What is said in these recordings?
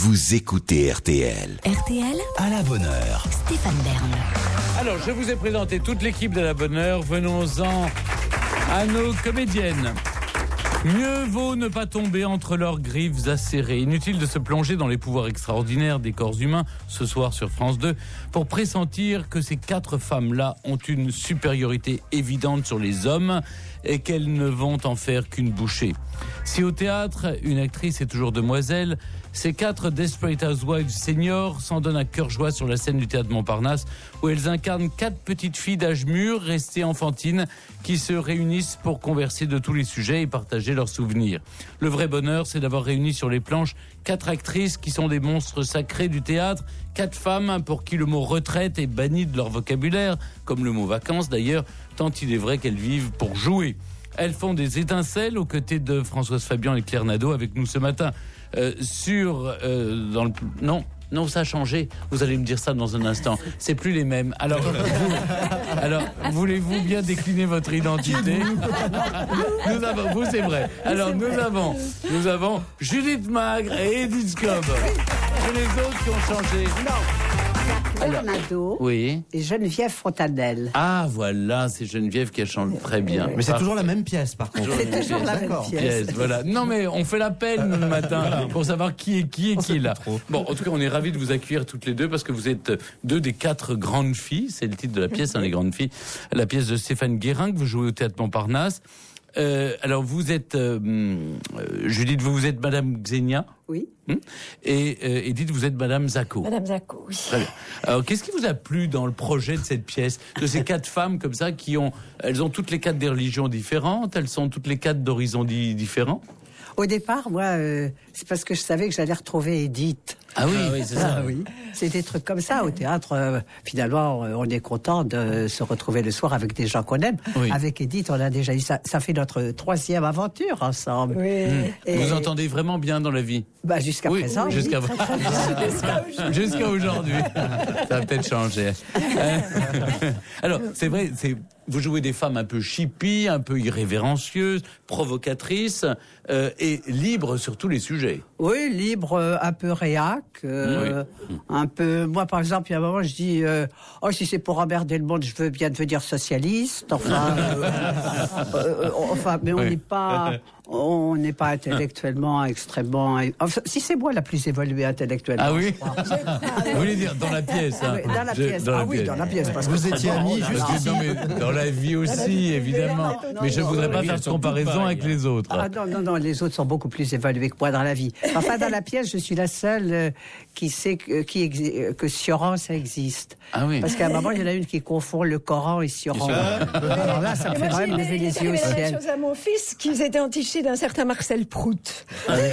vous écoutez RTL. RTL, À la bonne heure. Stéphane Bern. Alors, je vous ai présenté toute l'équipe de la bonne heure. Venons-en à nos comédiennes. Mieux vaut ne pas tomber entre leurs griffes acérées. Inutile de se plonger dans les pouvoirs extraordinaires des corps humains ce soir sur France 2 pour pressentir que ces 4 femmes-là ont une supériorité évidente sur les hommes et qu'elles ne vont en faire qu'une bouchée. Si au théâtre, une actrice est toujours demoiselle, ces 4 Desperate Housewives seniors s'en donnent à cœur joie sur la scène du théâtre Montparnasse où elles incarnent 4 petites filles d'âge mûr restées enfantines qui se réunissent pour converser de tous les sujets et partager leurs souvenirs. Le vrai bonheur, c'est d'avoir réuni sur les planches 4 actrices qui sont des monstres sacrés du théâtre, 4 femmes pour qui le mot retraite est banni de leur vocabulaire, comme le mot vacances d'ailleurs, tant il est vrai qu'elles vivent pour jouer. Elles font des étincelles aux côtés de Françoise Fabian et Claire Nadeau avec nous ce matin. Non, ça a changé. Vous allez me dire ça dans un instant. C'est plus les mêmes. Alors, voulez-vous bien décliner votre identité? Nous avons, vous c'est vrai. Alors, nous avons Judith Magre et Edith Scob. Et les autres qui ont changé. Claire Nadeau Oui. et Geneviève Fontanelle. Ah, voilà, c'est Geneviève qui chante très bien. Mais c'est toujours la même pièce, par contre. C'est toujours la même pièce. Voilà. Non, mais on fait l'appel le matin pour savoir qui est qui là. Bon, en tout cas, on est ravis de vous accueillir toutes les deux parce que vous êtes 2 des 4 grandes filles. C'est le titre de la pièce, les grandes filles. La pièce de Stéphane Guérin que vous jouez au théâtre Montparnasse. Alors, vous êtes Judith, vous êtes Madame Xenia. Oui. Et Edith, vous êtes Madame Zacco. Madame Zacco, oui. Très bien. Alors, qu'est-ce qui vous a plu dans le projet de cette pièce, de ces 4 femmes comme ça elles ont toutes les 4 des religions différentes, elles sont toutes les 4 d'horizons différents? Au départ, moi, c'est parce que je savais que j'allais retrouver Edith. Ah oui, c'est ça. Ah oui. C'est des trucs comme ça au théâtre. Finalement, on est content de se retrouver le soir avec des gens qu'on aime. Oui. Avec Edith, on a déjà eu ça. Ça fait notre 3e aventure ensemble. Oui. Et vous entendez vraiment bien dans la vie? Bah, jusqu'à présent. Jusqu'à aujourd'hui. Ça va peut-être changer. Alors, c'est vrai, vous jouez des femmes un peu chippies, un peu irrévérencieuses, provocatrices et libres sur tous les sujets. Oui, libre, un peu réac, un peu. Moi, par exemple, il y a un moment, je dis si c'est pour emmerder le monde, je veux bien devenir socialiste. Enfin, mais on n'est pas intellectuellement extrêmement. Enfin, si c'est moi la plus évoluée intellectuellement. Ah oui. Vous voulez dire dans la pièce? Hein. Oui, dans la pièce. Dans la pièce. Parce vous étiez amis. Non, mais dans la vie aussi, évidemment. Mais je ne voudrais pas faire de comparaison avec les autres. Ah non, les autres sont beaucoup plus évolués que moi dans la vie. Enfin, dans la pièce, je suis la seule qui sait que Sioran, ça existe. Ah oui. Parce qu'à un moment, il y en a une qui confond le Coran et Sioran. Alors là, ça me fait vraiment lever les yeux au ciel. J'ai chose à mon fils qu'ils étaient entichés d'un certain Marcel Prout.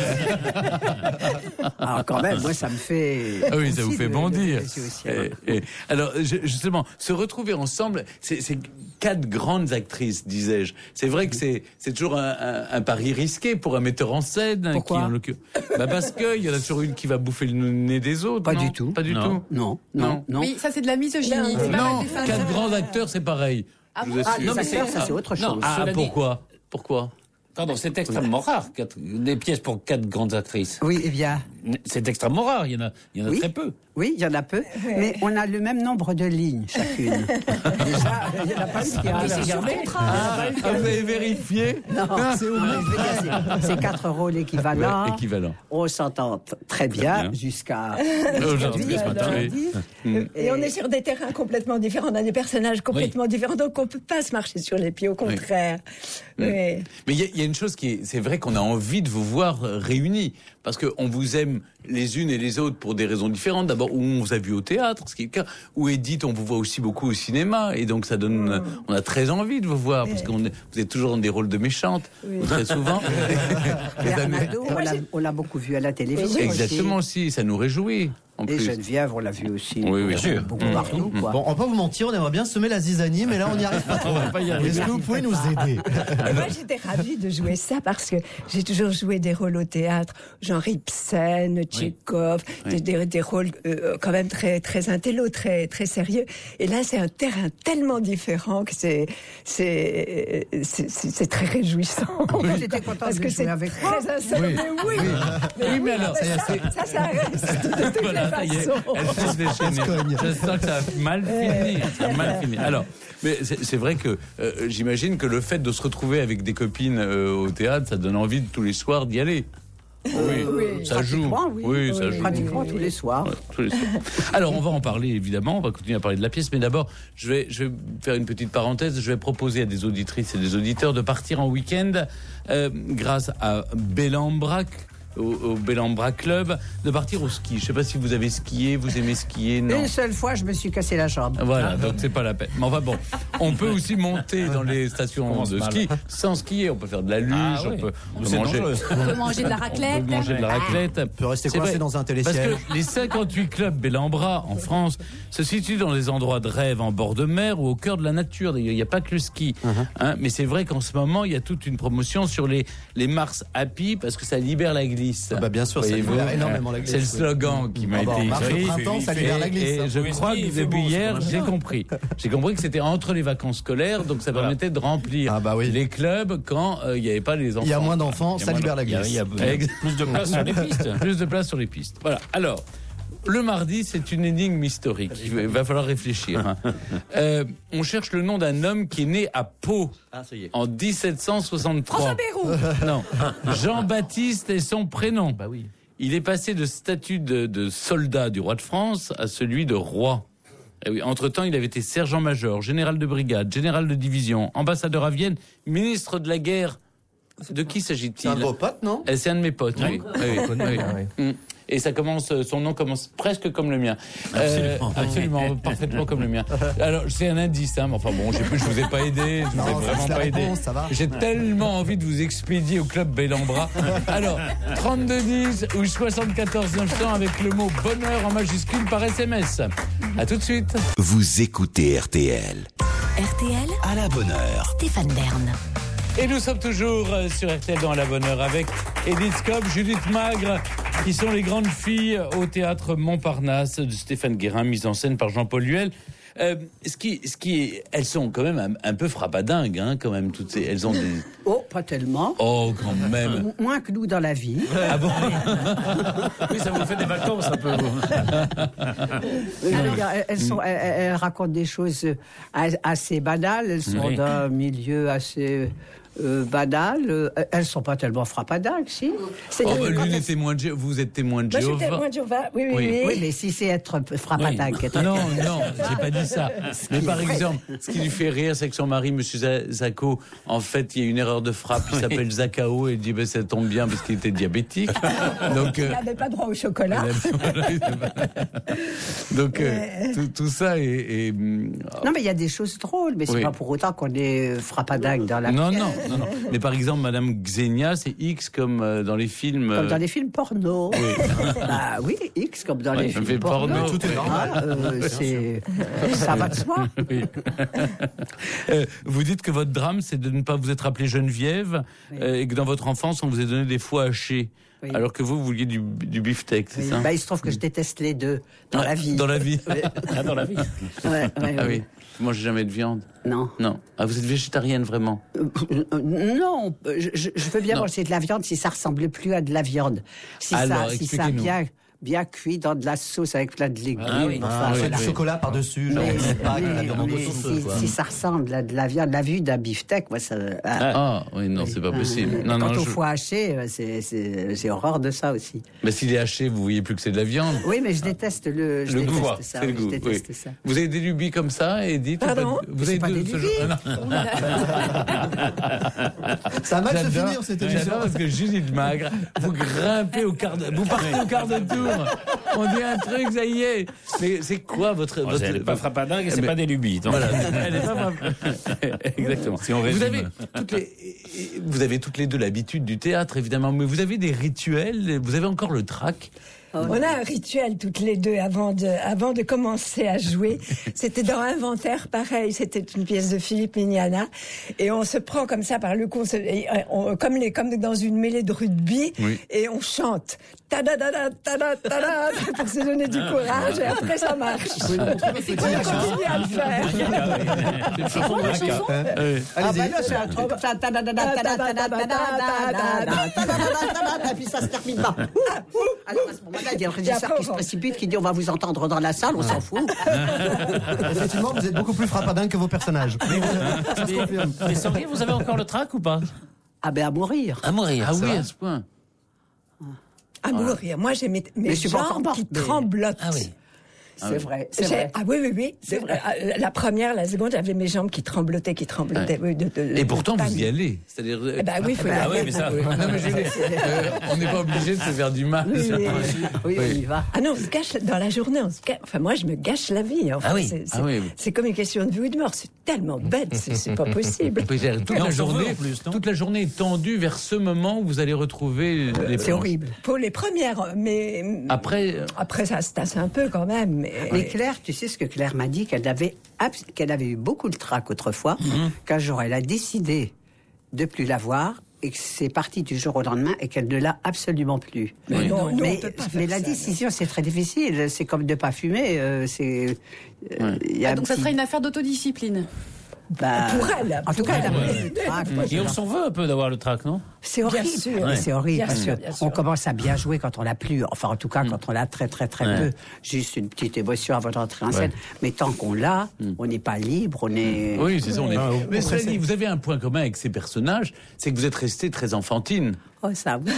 Alors quand même, moi, ça me fait... Ah oui, ça vous fait bondir. Alors, justement, se retrouver ensemble, c'est 4 grandes actrices, disais-je. C'est vrai que c'est toujours un pari risqué pour un metteur en scène. Pourquoi? Parce qu'il y en a toujours une qui va bouffer le nez des autres. Pas du tout. Pas du tout. Non. Oui, ça c'est de la misogynie. Non, 4 grands acteurs, c'est pareil. Non, mais ça c'est autre chose. Pourquoi? Pardon, c'est extrêmement rare, des pièces pour 4 grandes actrices. Oui, eh bien... C'est extrêmement rare, il y en a très peu. Oui, il y en a peu, mais on a le même nombre de lignes chacune. Déjà, il n'y en a pas qui a... C'est sur contrat. Vous avez vérifié? Non, c'est 4 rôles équivalents. Ouais, équivalent. On s'entend très bien jusqu'à aujourd'hui, ce matin. Et on est sur des terrains complètement différents, on a des personnages complètement différents, donc on ne peut pas se marcher sur les pieds, au contraire. Mais il y a une chose c'est vrai qu'on a envie de vous voir réunis, parce qu'on vous aime les unes et les autres pour des raisons différentes. D'abord, où on vous a vu au théâtre, ce qui est le cas. Où Edith, on vous voit aussi beaucoup au cinéma, et donc ça donne, on a très envie de vous voir, parce que vous êtes toujours dans des rôles de méchantes, très souvent. On l'a beaucoup vu à la télévision. Exactement aussi, ça nous réjouit. en Et plus. Geneviève, on l'a vu aussi. Oui, bien sûr. Beaucoup partout, quoi. Bon, on va pas vous mentir, on aimerait bien semer la zizanie, mais là, on n'y arrive pas trop. On va pas y arriver. Est-ce que vous pouvez nous aider? Et moi, j'étais ravie de jouer ça parce que j'ai toujours joué des rôles au théâtre, genre Ibsen, Tchekhov, des rôles quand même très très intello, très très sérieux. Et là, c'est un terrain tellement différent que c'est très réjouissant. J'étais contente parce de que jouer c'est avec très moi. insolite. Mais alors, ça reste de toutes voilà, les ça y est, façons. elle fait se déchaîner. Je sens que ça a mal fini. Ça a mal fini. Alors, mais c'est vrai que j'imagine que le fait de se retrouver avec des copines au théâtre, ça donne envie de tous les soirs d'y aller. Oui. Ça joue. Oui, ça joue. pratiquement tous les soirs. Ouais, tous les soirs. Alors, on va en parler évidemment. On va continuer à parler de la pièce, mais d'abord, je vais faire une petite parenthèse. Je vais proposer à des auditrices et des auditeurs de partir en week-end grâce à Bellambra. Au Bellambra Club, de partir au ski. Je ne sais pas si vous avez skié, vous aimez skier, non? Une seule fois, je me suis cassé la jambe. Voilà, donc c'est pas la peine. Mais enfin bon, on peut aussi monter dans les stations de ski sans skier. On peut faire de la luge, on peut manger. On peut manger de la raclette. On peut manger de la raclette. On peut rester C'est coincé vrai, dans un parce télésiège. que les 58 clubs Bellambra en France se situent dans des endroits de rêve en bord de mer ou au cœur de la nature. Il n'y a pas que le ski. Hein, mais c'est vrai qu'en ce moment, il y a toute une promotion sur les Mars Happy parce que ça libère la glisse. Ah bah bien sûr, ça Voyez-vous, libère énormément la glisse. c'est le slogan qui m'a été marche au écrit. printemps, ça libère la glisse. Et je crois que depuis hier, j'ai compris. J'ai compris que c'était entre les vacances scolaires, donc ça permettait de remplir les clubs quand il n'y avait pas les enfants. Il y a moins d'enfants, ça libère la glisse. Il y a plus de place sur les pistes. Plus de place sur les pistes. Voilà. Alors, le mardi, c'est une énigme historique. Il va falloir réfléchir. On cherche le nom d'un homme qui est né à Pau en 1763. François Bayrou. Non. Jean-Baptiste est son prénom. Bah oui. Il est passé de statut de soldat du roi de France à celui de roi. Et oui, entre-temps, il avait été sergent-major, général de brigade, général de division, ambassadeur à Vienne, ministre de la guerre. De qui s'agit-il? C'est un de vos potes, non? C'est un de mes potes, oui. Oui. Et ça commence, son nom commence presque comme le mien. Absolument, parfaitement comme le mien. Alors, c'est un indice, hein, mais enfin bon, je vous ai pas aidé, je vous ai vraiment pas aidé. J'ai tellement envie de vous expédier au club Bellambra. Alors, 3210 ou 74 900 avec le mot bonheur en majuscule par SMS. À tout de suite. Vous écoutez RTL. RTL, À la bonne heure. Stéphane Bern. Et nous sommes toujours sur RTL dans la bonne heure avec Edith Scope, Judith Magre, qui sont les grandes filles au théâtre Montparnasse de Stéphane Guérin, mise en scène par Jean-Paul Huel. Elles sont quand même un peu frappadingues, hein, quand même, toutes ces, elles ont des... Oh, pas tellement. Oh, quand même. Moins que nous dans la vie. Ah bon? Oui, ça vous fait des vacances un peu. Elles racontent des choses assez banales. Elles sont d'un milieu assez banal. Elles sont pas tellement frappadingues, si. L'une est témoin de vous êtes témoin de Moi, Jéhovah. j'étais témoin de Jéhovah, oui. Oui, mais si c'est être frappadingue. Non, j'ai pas dit ça. Mais par exemple, ce qui lui fait rire, c'est que son mari, Monsieur Zacco, en fait, il y a une erreur de frappe. Il s'appelle Zacao et il dit, ça tombe bien parce qu'il était diabétique. Donc, il n'avait pas droit au chocolat. Donc, tout ça est... Non, mais il y a des choses drôles, mais c'est pas pour autant qu'on est frappadingue dans la Non. Mais par exemple, Madame Xenia, c'est X comme dans les films... Comme dans les films porno. Oui. Bah oui, X comme dans les films porno. Tout est normal. Ça va de soi. Oui. Vous dites que votre drame, c'est de ne pas vous être appelé Geneviève et que dans votre enfance, on vous a donné des foies hachés. Oui. Alors que vous vouliez du beefsteak, c'est ça? Il se trouve que je déteste les deux dans la vie. Dans la vie. Dans la vie. Oui. Vous mangez jamais de viande? Non. Ah, vous êtes végétarienne, vraiment? Non, je veux bien manger de la viande si ça ressemblait plus à de la viande. Si ça bien cuit dans de la sauce avec plein de légumes. Du chocolat par-dessus, genre si ça ressemble à de la viande, la vue d'un beefsteak, moi ça... c'est pas possible. Quant au foie haché, j'ai horreur de ça aussi. Mais s'il est haché, vous voyez plus que c'est de la viande. Oui, mais je déteste le goût. Ça, c'est le goût. Je déteste ça. Vous avez des lubies comme ça, Edith? Pardon? Vous avez pas des lubies. Ça a mal se finir, cette émission. J'adore parce que Judith Magre, vous grimpez vous partez au quart de tour. On dit un truc, ça y est. Mais c'est quoi votre... Elle n'est pas frappadingue et c'est pas des lubies. Donc. Voilà, elle n'est pas exactement. Si on résume. Vous avez toutes les deux l'habitude du théâtre, évidemment, mais vous avez des rituels, vous avez encore le trac. On a un rituel toutes les deux avant de commencer à jouer. C'était dans Inventaire, pareil. C'était une pièce de Philippe Mignana. Et on se prend comme ça par le cou, comme dans une mêlée de rugby. Oui. Et on chante. Ta-da-da-da, ta-da-da-da, pour se donner du courage. Et après, ça marche. Oui, on continue à le faire. C'est une chanson de Raka. Et puis ça se termine pas. Alors à ce moment-là, il y a le régisseur qui se précipite, qui dit on va vous entendre dans la salle, on s'en fout. Effectivement, vous êtes beaucoup plus frappadin que vos personnages. Ça se confirme. Mais Sandrine, vous avez encore le trac ou pas? Ah ben à mourir. À mourir. Ah oui, à ce point. À mourir. Moi, j'ai mes jambes qui tremblotent. Ah oui. C'est vrai, c'est vrai. Ah oui. C'est vrai. La première, la seconde, j'avais mes jambes qui tremblotaient. Ouais. Oui, et pourtant, vous y allez. C'est-à-dire. Bah oui, il faut y aller. Ah oui, mais ça. Non, mais on n'est pas obligé de se faire du mal. Oui, on y va. Ah non, on se gâche dans la journée. Enfin, moi, je me gâche la vie. Enfin, c'est comme une question de vie ou de mort. C'est tellement bête, c'est pas possible. Toute la journée est tendue vers ce moment où vous allez retrouver les planches. C'est horrible. Pour les premières, mais après, ça se tasse un peu quand même. Mais Claire, tu sais ce que Claire m'a dit, qu'elle avait eu beaucoup de trac autrefois, qu'un jour elle a décidé de plus la voir et que c'est parti du jour au lendemain et qu'elle ne l'a absolument plus. Mais la décision, c'est très difficile. C'est comme de pas fumer. Donc ça serait une affaire d'autodiscipline. Pour elle. En tout cas, elle a eu le trac. Et on s'en veut un peu d'avoir le trac, non? C'est horrible. Bien sûr. C'est horrible parce qu'on commence à bien jouer quand on l'a plus. Enfin, en tout cas, quand on l'a très peu. Juste une petite émotion avant d'entrer en scène. Mais tant qu'on l'a, on n'est pas libre, on est... Oui, c'est ça, on est... Mais cela dit, vous avez un point commun avec ces personnages, c'est que vous êtes restée très enfantine. Oh, ça, oui.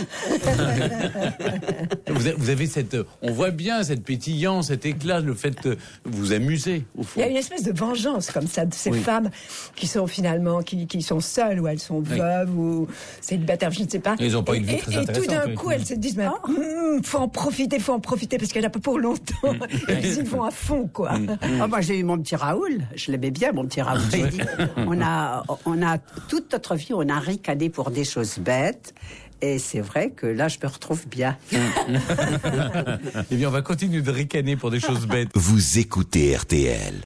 Vous avez cette... On voit bien cette pétillance, cet éclat, le fait de vous amuser, au fond. Il y a une espèce de vengeance, comme ça, de ces femmes qui sont finalement, qui sont seules, ou elles sont veuves, ou célibataires, je ne sais pas. Ils n'ont pas une vie très intéressante. Et tout d'un coup, elles se disent, faut en profiter, parce qu'elle n'a pas pour longtemps. Et puis ils vont à fond, quoi. Moi, j'ai eu mon petit Raoul. Je l'aimais bien, mon petit Raoul. J'ai dit, on a toute notre vie, on a ricané pour des choses bêtes. Et c'est vrai que là, je me retrouve bien. Eh bien, on va continuer de ricaner pour des choses bêtes. Vous écoutez RTL.